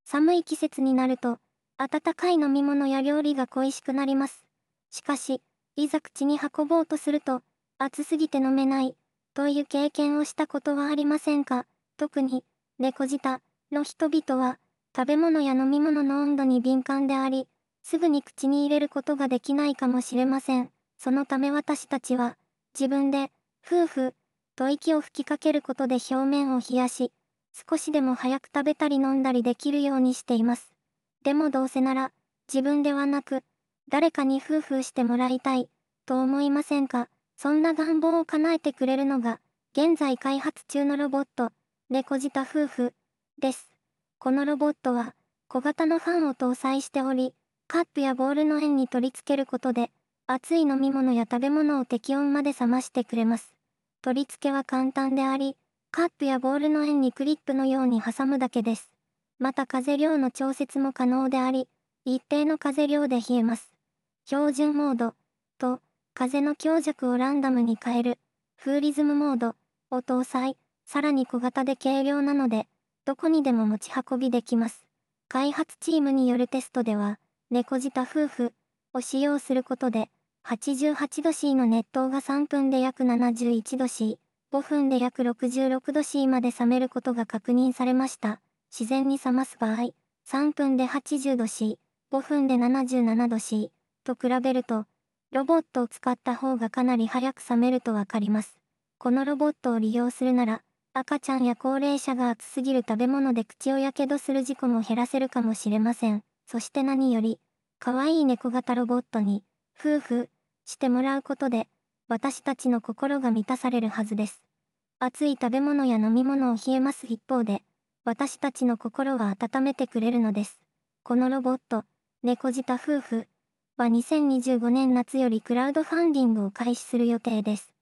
寒い季節になると、温かい飲み物や料理が恋しくなります。しかし、いざ口に運ぼうとすると、暑すぎて飲めない、という経験をしたことはありませんか？特に、猫舌の人々は、食べ物や飲み物の温度に敏感であり、すぐに口に入れることができないかもしれません。そのため私たちは、自分で、夫婦、と息を吹きかけることで表面を冷やし、少しでも早く食べたり飲んだりできるようにしています。でもどうせなら、自分ではなく、誰かに夫婦してもらいたい、と思いませんか？そんな願望を叶えてくれるのが、現在開発中のロボット、猫舌夫婦、です。このロボットは、小型のファンを搭載しており、カップやボールの円に取り付けることで、熱い飲み物や食べ物を適温まで冷ましてくれます。取り付けは簡単であり、カップやボールの円にクリップのように挟むだけです。また風量の調節も可能であり、一定の風量で冷えます。標準モードと風の強弱をランダムに変えるフーリズムモードを搭載、さらに小型で軽量なので、どこにでも持ち運びできます。開発チームによるテストでは、猫舌夫婦を使用することで、88°C の熱湯が3分で約 71°C、5分で約 66°C まで冷めることが確認されました。自然に冷ます場合、3分で 80°C、5分で 77°C と比べると、ロボットを使った方がかなり早く冷めるとわかります。このロボットを利用するなら、赤ちゃんや高齢者が熱すぎる食べ物で口をやけどする事故も減らせるかもしれません。そして何より、可愛い猫型ロボットに、夫婦、してもらうことで、私たちの心が満たされるはずです。熱い食べ物や飲み物を冷えます一方で、私たちの心は温めてくれるのです。このロボット、猫舌夫婦は2025年夏よりクラウドファンディングを開始する予定です。